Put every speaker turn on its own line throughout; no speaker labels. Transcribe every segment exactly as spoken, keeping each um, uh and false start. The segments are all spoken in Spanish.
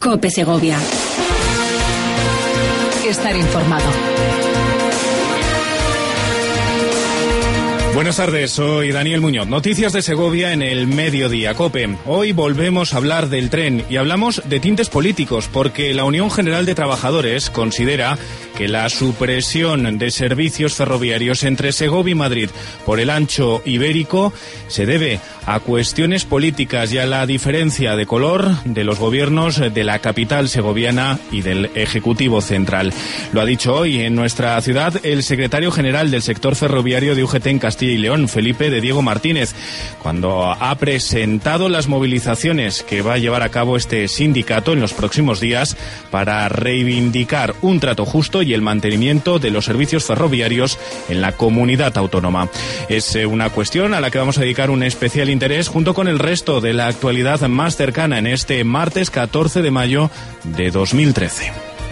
COPE Segovia. Estar informado.
Buenas tardes, soy Daniel Muñoz. Noticias de Segovia en el Mediodía COPE. Hoy volvemos a hablar del tren y hablamos de tintes políticos porque la Unión General de Trabajadores considera que la supresión de servicios ferroviarios entre Segovia y Madrid por el ancho ibérico se debe a cuestiones políticas y a la diferencia de color de los gobiernos de la capital segoviana y del Ejecutivo Central. Lo ha dicho hoy en nuestra ciudad el secretario general del sector ferroviario de U G T en Castilla y León, Felipe de Diego Martínez, cuando ha presentado las movilizaciones que va a llevar a cabo este sindicato en los próximos días para reivindicar un trato justo y el mantenimiento de los servicios ferroviarios en la comunidad autónoma. Es una cuestión a la que vamos a dedicar un especial interés junto con el resto de la actualidad más cercana en este martes catorce de mayo de dos mil trece.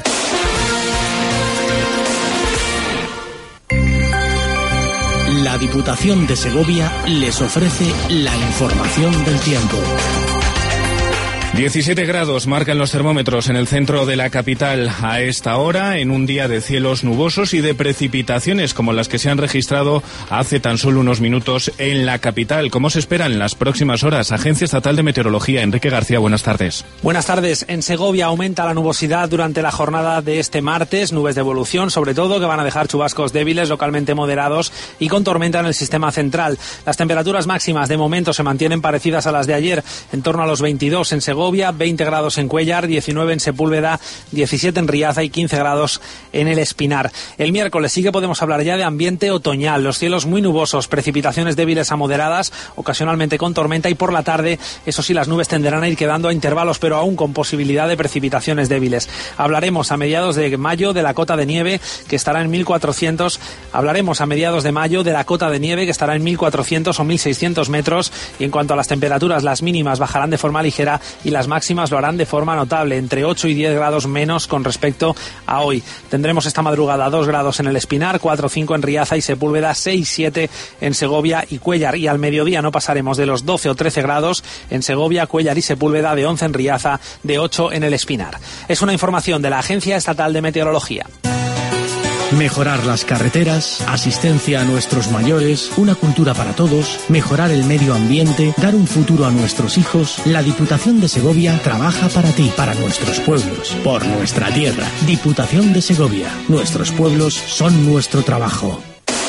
La Diputación de Segovia les ofrece la información del tiempo.
diecisiete grados marcan los termómetros en el centro de la capital a esta hora, en un día de cielos nubosos y de precipitaciones como las que se han registrado hace tan solo unos minutos en la capital. ¿Cómo se esperan en las próximas horas? Agencia Estatal de Meteorología, Enrique García, buenas tardes.
Buenas tardes. En Segovia aumenta la nubosidad durante la jornada de este martes, nubes de evolución sobre todo que van a dejar chubascos débiles, localmente moderados y con tormenta en el sistema central. Las temperaturas máximas de momento se mantienen parecidas a las de ayer, en torno a los veintidós en Segovia, veinte grados en Cuéllar, diecinueve en Sepúlveda, diecisiete en Riaza y quince grados en el Espinar. El miércoles sí que podemos hablar ya de ambiente otoñal, los cielos muy nubosos, precipitaciones débiles a moderadas, ocasionalmente con tormenta y por la tarde, eso sí, las nubes tenderán a ir quedando a intervalos, pero aún con posibilidad de precipitaciones débiles. Hablaremos a mediados de mayo de la cota de nieve que estará en mil cuatrocientos, hablaremos a mediados de mayo de la cota de nieve que estará en mil cuatrocientos o mil seiscientos metros y en cuanto a las temperaturas, las mínimas bajarán de forma ligera y las máximas lo harán de forma notable, entre ocho y diez grados menos con respecto a hoy. Tendremos esta madrugada dos grados en el Espinar, cuatro o cinco en Riaza y Sepúlveda, seis siete en Segovia y Cuéllar. Y al mediodía no pasaremos de los doce o trece grados en Segovia, Cuéllar y Sepúlveda, de once en Riaza, de ocho en el Espinar. Es una información de la Agencia Estatal de Meteorología.
Mejorar las carreteras, asistencia a nuestros mayores, una cultura para todos, mejorar el medio ambiente, dar un futuro a nuestros hijos. La Diputación de Segovia trabaja para ti, para nuestros pueblos, por nuestra tierra. Diputación de Segovia. Nuestros pueblos son nuestro trabajo.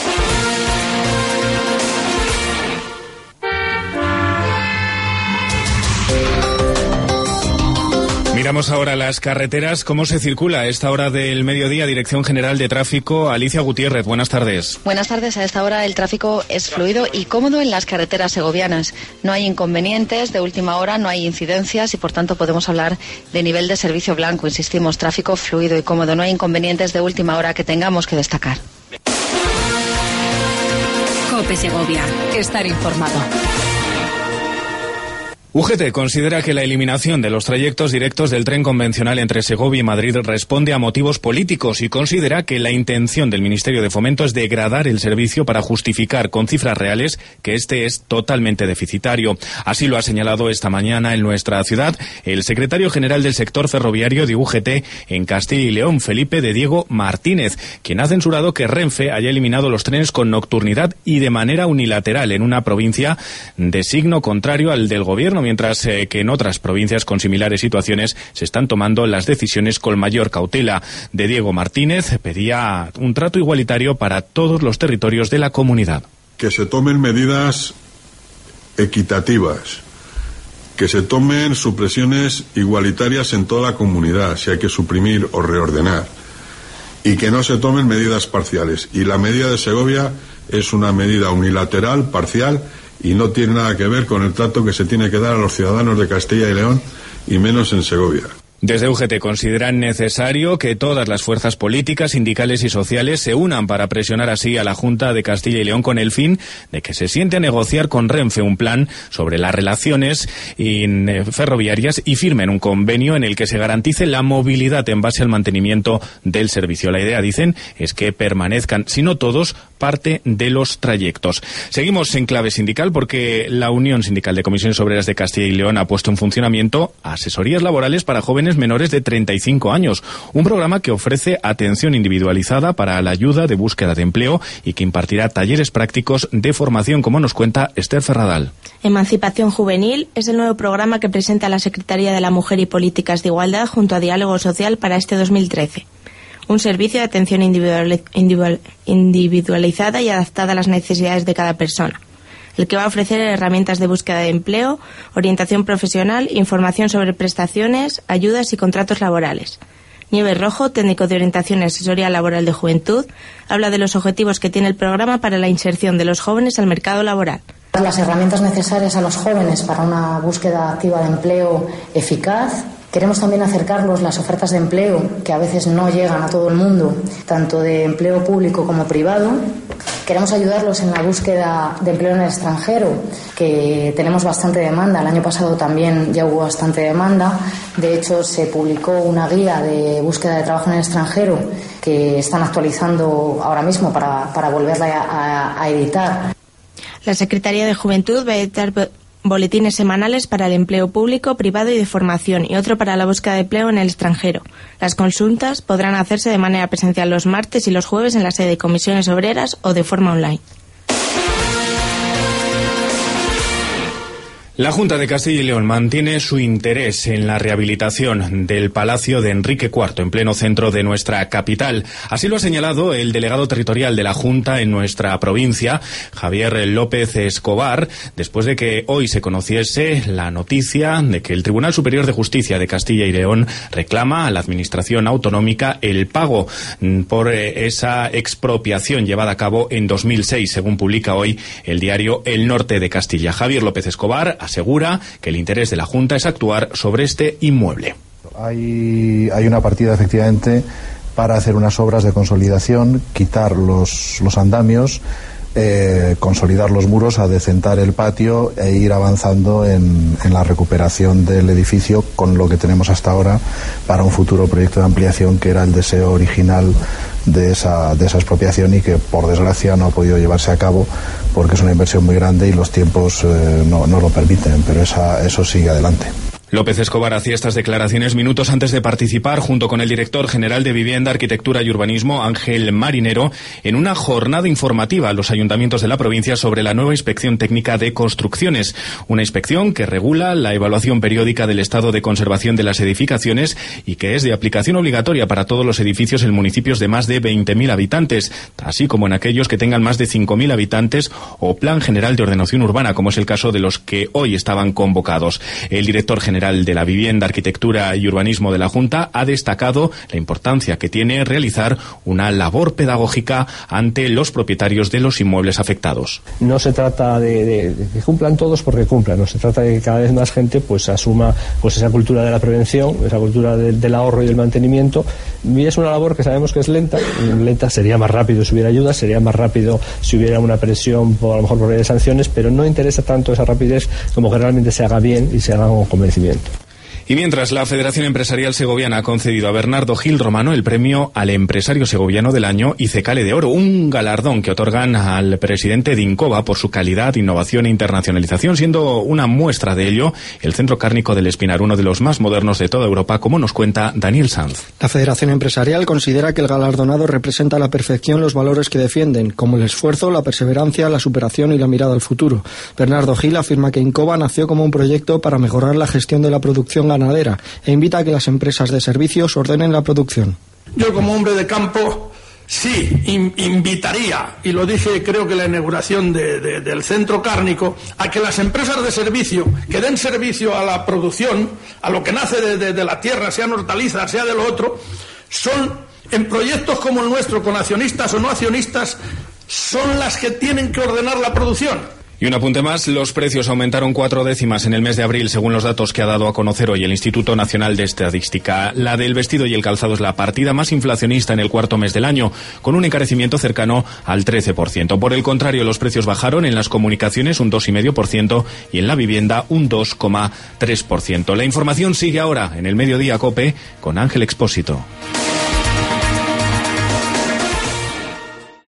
Miramos ahora las carreteras. ¿Cómo se circula a esta hora del mediodía? Dirección General de Tráfico, Alicia Gutiérrez, buenas tardes.
Buenas tardes. A esta hora el tráfico es fluido y cómodo en las carreteras segovianas. No hay inconvenientes de última hora, no hay incidencias y por tanto podemos hablar de nivel de servicio blanco. Insistimos, tráfico fluido y cómodo. No hay inconvenientes de última hora que tengamos que destacar.
COPE Segovia. Estar informado.
U G T considera que la eliminación de los trayectos directos del tren convencional entre Segovia y Madrid responde a motivos políticos y considera que la intención del Ministerio de Fomento es degradar el servicio para justificar con cifras reales que este es totalmente deficitario. Así lo ha señalado esta mañana en nuestra ciudad el secretario general del sector ferroviario de U G T en Castilla y León, Felipe de Diego Martínez, quien ha censurado que Renfe haya eliminado los trenes con nocturnidad y de manera unilateral en una provincia de signo contrario al del gobierno, mientras eh, que en otras provincias con similares situaciones se están tomando las decisiones con mayor cautela. De Diego Martínez pedía un trato igualitario para todos los territorios de la comunidad.
Que se tomen medidas equitativas, que se tomen supresiones igualitarias en toda la comunidad, si hay que suprimir o reordenar, y que no se tomen medidas parciales. Y la medida de Segovia es una medida unilateral, parcial, y no tiene nada que ver con el trato que se tiene que dar a los ciudadanos de Castilla y León, y menos en Segovia.
Desde U G T consideran necesario que todas las fuerzas políticas, sindicales y sociales se unan para presionar así a la Junta de Castilla y León con el fin de que se siente a negociar con Renfe un plan sobre las relaciones ferroviarias y firmen un convenio en el que se garantice la movilidad en base al mantenimiento del servicio. La idea, dicen, es que permanezcan, si no todos, parte de los trayectos. Seguimos en clave sindical porque la Unión Sindical de Comisiones Obreras de Castilla y León ha puesto en funcionamiento asesorías laborales para jóvenes menores de treinta y cinco años, un programa que ofrece atención individualizada para la ayuda de búsqueda de empleo y que impartirá talleres prácticos de formación, como nos cuenta Esther Ferradal.
Emancipación Juvenil es el nuevo programa que presenta la Secretaría de la Mujer y Políticas de Igualdad junto a Diálogo Social para este dos mil trece. Un servicio de atención individual, individual, individualizada y adaptada a las necesidades de cada persona, el que va a ofrecer herramientas de búsqueda de empleo, orientación profesional, información sobre prestaciones, ayudas y contratos laborales. Nieves Rojo, técnico de orientación y asesoría laboral de juventud, habla de los objetivos que tiene el programa para la inserción de los jóvenes al mercado laboral.
Las herramientas necesarias a los jóvenes para una búsqueda activa de empleo eficaz. Queremos también acercarlos las ofertas de empleo, que a veces no llegan a todo el mundo, tanto de empleo público como privado. Queremos ayudarlos en la búsqueda de empleo en el extranjero, que tenemos bastante demanda. El año pasado también ya hubo bastante demanda. De hecho, se publicó una guía de búsqueda de trabajo en el extranjero que están actualizando ahora mismo para, para volverla a, a, a editar.
La Secretaría de Juventud va a editar boletines semanales para el empleo público, privado y de formación, y otro para la búsqueda de empleo en el extranjero. Las consultas podrán hacerse de manera presencial los martes y los jueves en la sede de Comisiones Obreras o de forma online.
La Junta de Castilla y León mantiene su interés en la rehabilitación del Palacio de Enrique cuarto, en pleno centro de nuestra capital. Así lo ha señalado el delegado territorial de la Junta en nuestra provincia, Javier López Escobar, después de que hoy se conociese la noticia de que el Tribunal Superior de Justicia de Castilla y León reclama a la Administración Autonómica el pago por esa expropiación llevada a cabo en dos mil seis, según publica hoy el diario El Norte de Castilla. Javier López Escobar asegura que el interés de la Junta es actuar sobre este inmueble.
Hay, hay una partida, efectivamente, para hacer unas obras de consolidación, quitar los, los andamios, eh, consolidar los muros, adecentar el patio e ir avanzando en, en la recuperación del edificio con lo que tenemos hasta ahora para un futuro proyecto de ampliación, que era el deseo original de esa, de esa expropiación y que por desgracia no ha podido llevarse a cabo porque es una inversión muy grande y los tiempos eh, no, no lo permiten, pero esa, eso sigue adelante.
López Escobar hacía estas declaraciones minutos antes de participar, junto con el director general de Vivienda, Arquitectura y Urbanismo, Ángel Marinero, en una jornada informativa a los ayuntamientos de la provincia sobre la nueva Inspección Técnica de Construcciones, una inspección que regula la evaluación periódica del estado de conservación de las edificaciones y que es de aplicación obligatoria para todos los edificios en municipios de más de veinte mil habitantes, así como en aquellos que tengan más de cinco mil habitantes o Plan General de Ordenación Urbana, como es el caso de los que hoy estaban convocados. El director general de la Vivienda, Arquitectura y Urbanismo de la Junta ha destacado la importancia que tiene realizar una labor pedagógica ante los propietarios de los inmuebles afectados.
No se trata de, de, de que cumplan todos porque cumplan, no se trata de que cada vez más gente pues asuma pues esa cultura de la prevención, esa cultura de, del ahorro y del mantenimiento. Y es una labor que sabemos que es lenta, lenta sería más rápido si hubiera ayuda, sería más rápido si hubiera una presión por, a lo mejor por de sanciones, pero no interesa tanto esa rapidez como que realmente se haga bien y se haga con convencimiento.
Y mientras, la Federación Empresarial Segoviana ha concedido a Bernardo Gil Romano el premio al empresario segoviano del año Icecale de Oro, un galardón que otorgan al presidente de Incova por su calidad, innovación e internacionalización, siendo una muestra de ello el Centro Cárnico del Espinar, uno de los más modernos de toda Europa, como nos cuenta Daniel Sanz.
La Federación Empresarial considera que el galardonado representa a la perfección los valores que defienden, como el esfuerzo, la perseverancia, la superación y la mirada al futuro. Bernardo Gil afirma que Incova nació como un proyecto para mejorar la gestión de la producción ganadera e invita a que las empresas de servicios ordenen la producción.
Yo, como hombre de campo, sí in, invitaría, y lo dije creo que en la inauguración de, de, del centro cárnico, a que las empresas de servicio que den servicio a la producción, a lo que nace de, de, de la tierra, sean hortalizas, sea de lo otro, son, en proyectos como el nuestro, con accionistas o no accionistas, son las que tienen que ordenar la producción.
Y un apunte más, los precios aumentaron cuatro décimas en el mes de abril, según los datos que ha dado a conocer hoy el Instituto Nacional de Estadística. La del vestido y el calzado es la partida más inflacionista en el cuarto mes del año, con un encarecimiento cercano al trece por ciento. Por el contrario, los precios bajaron en las comunicaciones un dos coma cinco por ciento y en la vivienda un dos coma tres por ciento. La información sigue ahora en el Mediodía COPE con Ángel Expósito.